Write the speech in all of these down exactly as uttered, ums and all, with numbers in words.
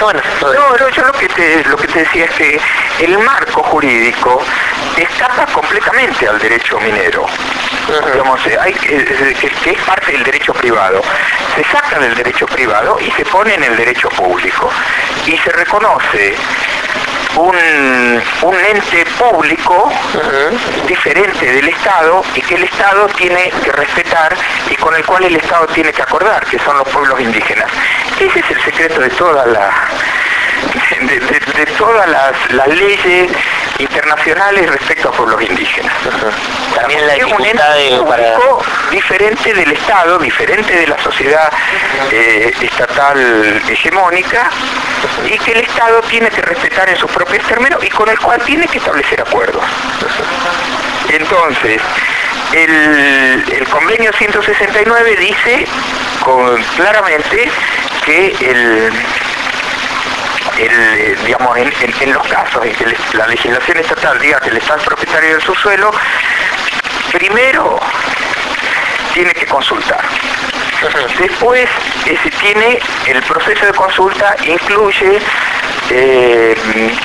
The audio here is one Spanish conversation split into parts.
bueno. No, no, yo lo que te lo que te decía es que el marco jurídico escapa completamente al derecho minero. Uh-huh. Digamos, hay, que, que, que es parte del derecho privado. Se saca del derecho privado y se pone en el derecho público. Y se reconoce un, un ente público uh-huh. diferente del Estado y que el Estado tiene que respetar y con el cual el Estado tiene que acordar, que son los pueblos indígenas. Ese es el secreto de toda la de, de, de todas las, las leyes internacionales respecto a pueblos indígenas. Uh-huh. También la es un ente público para... diferente del Estado, diferente de la sociedad eh, estatal hegemónica, y que el Estado tiene que respetar en sus propios términos y con el cual tiene que establecer acuerdos. Entonces, el, el convenio ciento sesenta y nueve dice con, claramente que el El, digamos, en, en, en los casos en que la legislación estatal diga que el Estado es propietario del subsuelo, primero tiene que consultar. Después, eh, si tiene el proceso de consulta, incluye eh,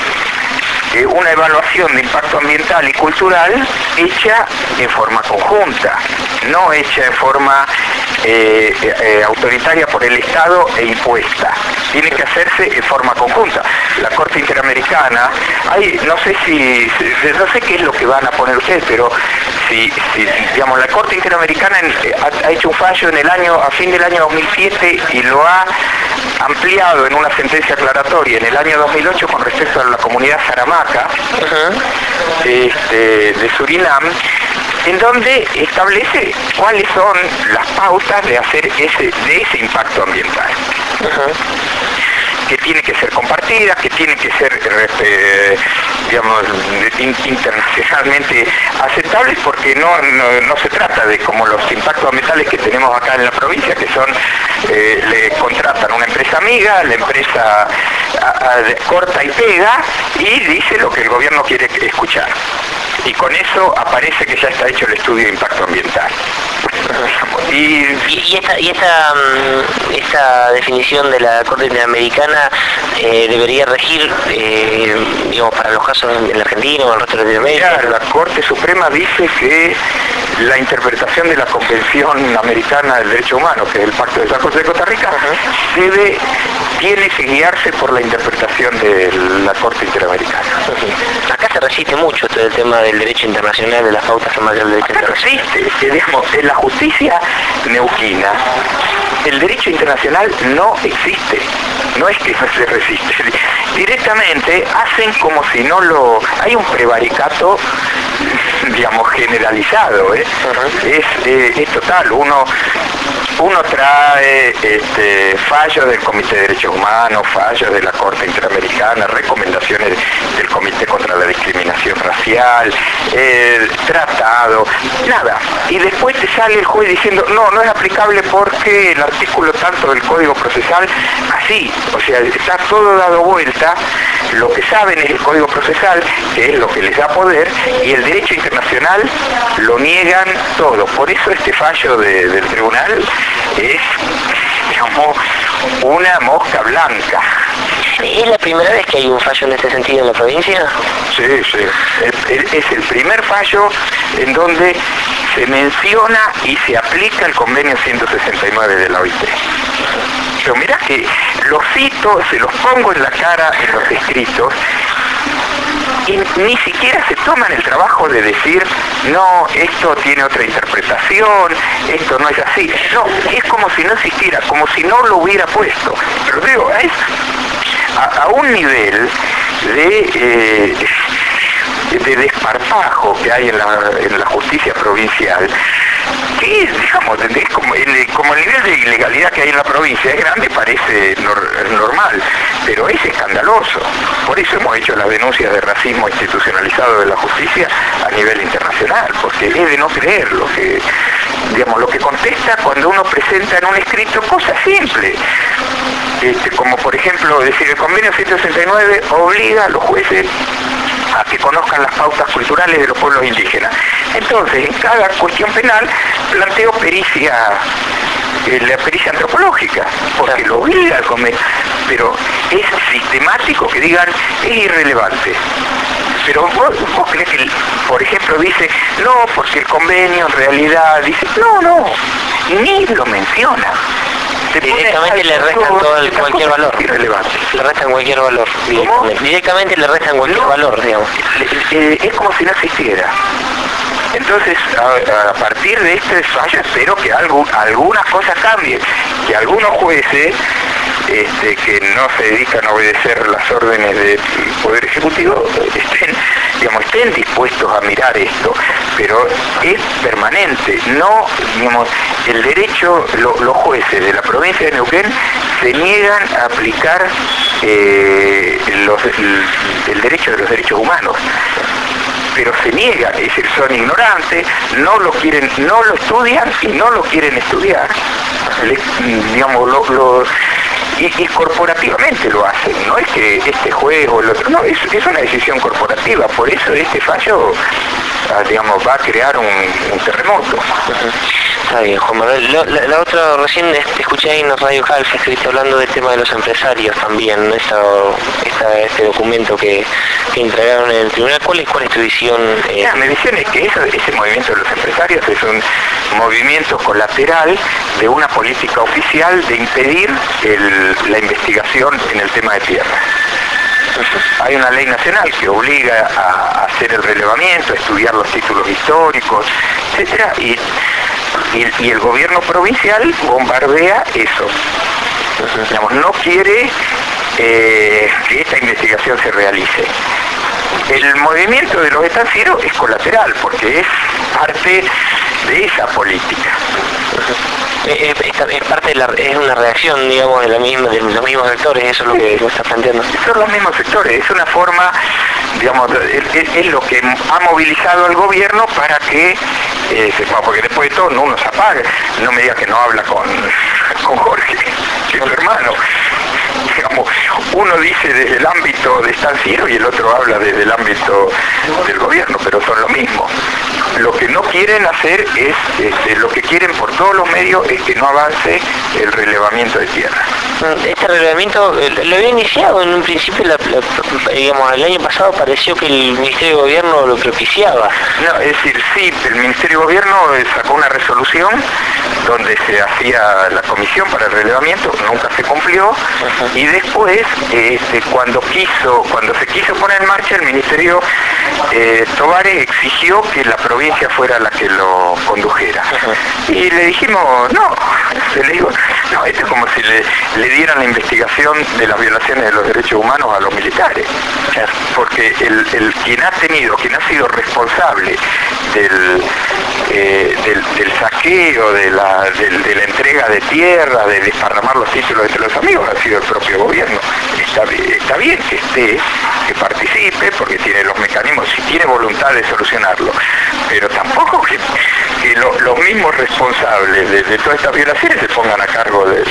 eh, una evaluación de impacto ambiental y cultural hecha en forma conjunta, no hecha en forma eh, eh, autoritaria por el Estado e impuesta. Tiene que hacerse en forma conjunta. La Corte Interamericana, hay, no sé si, no sé qué es lo que van a poner ustedes, pero si, si digamos, la Corte Interamericana en, ha, ha hecho un fallo en el año, a fin del año dos mil siete y lo ha ampliado en una sentencia aclaratoria en el año dos mil ocho con respecto a la comunidad Saramaca uh-huh. este, de Surinam, en donde establece cuáles son las pautas de hacer ese, de ese impacto ambiental. Uh-huh. Que tiene que ser compartida, que tiene que ser, eh, digamos, internacionalmente aceptables, porque no, no, no se trata de como los impactos ambientales que tenemos acá en la provincia, que son, eh, le contratan a una empresa amiga, la empresa a, a, corta y pega y dice lo que el gobierno quiere escuchar. Y con eso aparece que ya está hecho el estudio de impacto ambiental. Y, y, y, esta, y esta, esta definición de la Corte Interamericana eh, debería regir, eh, digamos, para los casos en la Argentina o en el resto de Latinoamérica. Claro, la Corte Suprema dice que la interpretación de la Convención Americana del Derecho Humano, que es el Pacto de San José de Costa Rica, uh-huh. debe, tiene que guiarse por la interpretación de la Corte Interamericana. Uh-huh. Acá se resiste mucho todo el tema del derecho internacional, de las pautas en materia del derecho Acá internacional. Resiste, eh, digamos, en la justicia neuquina, el derecho internacional no existe, no es que no se resiste, directamente hacen como si no lo... hay un prevaricato, digamos, generalizado, ¿eh? Uh-huh. es, eh, es total, uno... Uno trae este, fallos del Comité de Derechos Humanos, fallos de la Corte Interamericana, recomendaciones del Comité contra la Discriminación Racial, eh, tratado, nada. Y después te sale el juez diciendo, no, no es aplicable porque el artículo tanto del Código Procesal, así, o sea, está todo dado vuelta, lo que saben es el Código Procesal, que es lo que les da poder, y el derecho internacional lo niegan todo. Por eso este fallo de, del tribunal es, digamos, una mosca blanca. ¿Es la primera vez que hay un fallo en este sentido en la provincia? Sí, sí. Es, es el primer fallo en donde se menciona y se aplica el convenio ciento sesenta y nueve de la O I T. Pero mirá que los cito, se los pongo en la cara en los escritos, y ni siquiera se toman el trabajo de decir, no, esto tiene otra interpretación, esto no es así. No, es como si no existiera, como si no lo hubiera puesto. Pero digo, es a, a un nivel de, eh, de desparpajo que hay en la, en la justicia provincial, que digamos, es como el, como el nivel de ilegalidad que hay en la provincia es grande, parece nor, normal, pero es escandaloso. Por eso hemos hecho las denuncias de racismo institucionalizado de la justicia a nivel internacional, porque es de no creer lo que, digamos, lo que contesta cuando uno presenta en un escrito cosas simples. Este, como por ejemplo, decir, el convenio ciento sesenta y nueve obliga a los jueces a que conozcan las pautas culturales de los pueblos indígenas. Entonces, en cada cuestión penal planteo pericia, eh, la pericia antropológica, porque lo obliga al convenio. pero es sistemático que digan es irrelevante. Pero vos, vos crees que, por ejemplo, dice, no, porque el convenio en realidad dice, no, no, ni lo menciona. Directamente le restan todo el, cualquier valor. Irrelevante. Le restan cualquier valor. Directamente, directamente le restan cualquier no, valor, digamos. Eh, es como si no existiera. Entonces, a, a partir de este fallo, espero que algo, algunas cosas cambien, que algunos jueces este, que no se dedican a obedecer las órdenes del Poder Ejecutivo estén, digamos, estén dispuestos a mirar esto, pero es permanente. No, digamos, el derecho, lo, los jueces de la provincia de Neuquén se niegan a aplicar eh, los, el, el derecho de los derechos humanos. Pero se niegan, es decir, son ignorantes, no lo quieren, no lo estudian y no lo quieren estudiar. Les, digamos, lo, lo, y, y corporativamente lo hacen, no es que este juez o el otro, no, es, es una decisión corporativa, por eso este fallo, digamos, va a crear un, un terremoto. Está bien, Juan Manuel. La, la, la otra, recién te escuché ahí en Radio Calfa, estuviste hablando del tema de los empresarios también, esta, esta, este documento que, que entregaron en el tribunal. ¿Cuál es, cuál es tu visión? Eh? Ya, mi visión es que eso, ese movimiento de los empresarios es un movimiento colateral de una política oficial de impedir el, la investigación en el tema de tierra. Hay una ley nacional que obliga a hacer el relevamiento, a estudiar los títulos históricos, etcétera, y, y, y el gobierno provincial bombardea eso. Digamos, no quiere eh, que esta investigación se realice. El movimiento de los estancieros es colateral, porque es parte de esa política. Es, es, es parte de la, es una reacción, digamos, de, la misma, de los mismos sectores, eso es lo que vos estás planteando. Son los mismos sectores, es una forma, digamos, es, es lo que ha movilizado al gobierno para que, eh, se, porque después de todo no uno se apaga, no me diga que no habla con, con Jorge, que es su hermano. Digamos, uno dice desde el ámbito de estanciero y el otro habla desde el ámbito del gobierno, pero son lo mismo. Lo que no quieren hacer es, este, lo que quieren por todos los medios es que no avance el relevamiento de tierra. Este relevamiento lo había iniciado en un principio, la, la, digamos, el año pasado pareció que el Ministerio de Gobierno lo propiciaba. No, es decir, sí, el Ministerio de Gobierno sacó una resolución donde se hacía la comisión para el relevamiento, nunca se cumplió. Uh-huh. Y después, este, cuando quiso, cuando se quiso poner en marcha, el Ministerio eh, Tovares exigió que la provincia fuera la que lo condujera. Uh-huh. Y le dijimos, no, se le digo, no, esto es como si le, le dieran la investigación de las violaciones de los derechos humanos a los militares. Porque el, el quien ha tenido, quien ha sido responsable del, eh, del, del saqueo, de la, del, de la entrega de tierra, de desparramar los títulos entre los amigos, ha sido el propio gobierno. Está, está bien que esté, que participe, porque tiene los mecanismos, si tiene voluntad de solucionarlo, pero tampoco que, que lo, los mismos responsables de, de todas estas violaciones se pongan a cargo del...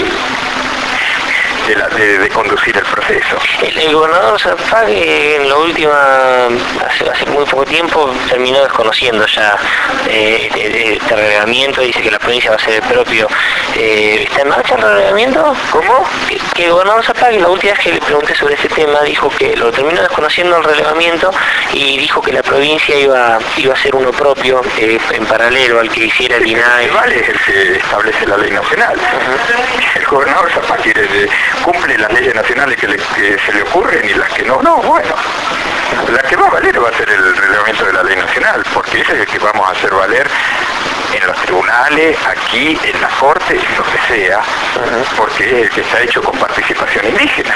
De, la, de, de conducir el proceso. El, el gobernador Zapague en la última, hace, hace muy poco tiempo, terminó desconociendo ya eh, este, este reglamento, dice que la provincia va a ser el propio. Eh, ¿Está en marcha el reglamento? ¿Cómo? Que, que el gobernador Zapague, la última vez que le pregunté sobre este tema, dijo que lo terminó desconociendo el reglamento y dijo que la provincia iba, iba a ser uno propio, eh, en paralelo al que hiciera el I N A E. El vale es el que establece la ley nacional. Uh-huh. El gobernador Zapague quiere cumple las leyes nacionales que, le, que se le ocurren y las que no, no, bueno, la que va a valer va a ser el reglamento de la ley nacional, porque ese es el que vamos a hacer valer en los tribunales, aquí, en la corte, en lo que sea, porque es el que está hecho con participación indígena.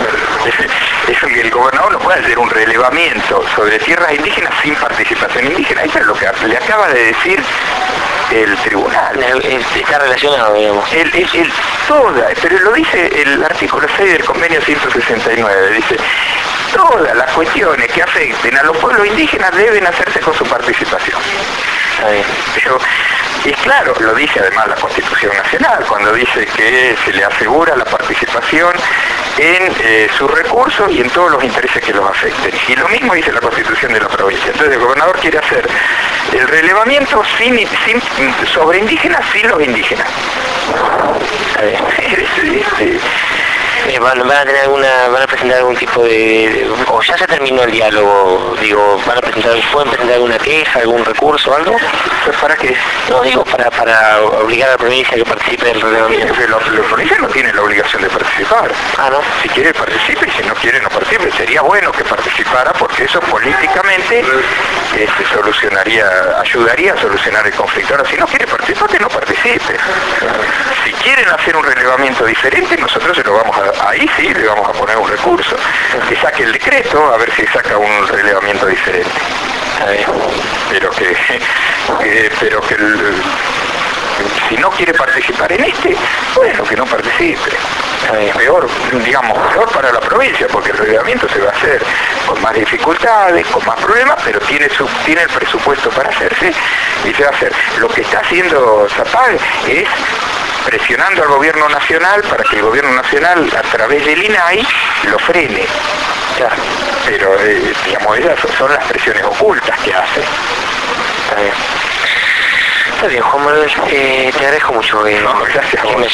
Eso que el gobernador no puede hacer un relevamiento sobre tierras indígenas sin participación indígena, eso es lo que le acaba de decir el tribunal. Está relacionado, digamos. El, el, el, toda, pero lo dice el artículo seis del convenio ciento sesenta y nueve, dice, todas las cuestiones que afecten a los pueblos indígenas deben hacerse con su participación. Pero, y claro, lo dice además la Constitución Nacional, cuando dice que se le asegura la participación en eh, sus recursos y en todos los intereses que los afecten. Y lo mismo dice la Constitución de la provincia. Entonces el gobernador quiere hacer el relevamiento sin, sin, sobre indígenas sin los indígenas. Este, Eh, ¿van, van a tener alguna, van a presentar algún tipo de, de- o ya se terminó el diálogo? Digo, ¿van a presentar, pueden presentar alguna queja, algún recurso, algo? ¿Para qué? No, digo, para, para obligar a la provincia a que participe del relevamiento. Los, los policías no tienen la obligación de participar. Ah, ¿no? Si quiere participe y si no quiere no participe. Sería bueno que participara porque eso políticamente este, solucionaría, ayudaría a solucionar el conflicto. Ahora, si no quiere participar, que no participe. Si quieren hacer un relevamiento diferente, nosotros se lo vamos a, ahí sí le vamos a poner un recurso. Que saque el decreto, a ver si saca un relevamiento diferente. A ver. Pero que, que- pero que el, si no quiere participar en este, bueno, que no participe. Peor, digamos, peor para la provincia, porque el relevamiento se va a hacer con más dificultades, con más problemas, pero tiene su, tiene el presupuesto para hacerse y se va a hacer. Lo que está haciendo Zapag es presionando al gobierno nacional para que el gobierno nacional, a través del I N A I, lo frene. Claro. Pero, eh, digamos, esas son las presiones ocultas que hace. Está bien. Está bien, Juan Manuel, eh, te agradezco mucho. Eh, No, gracias a que vos. me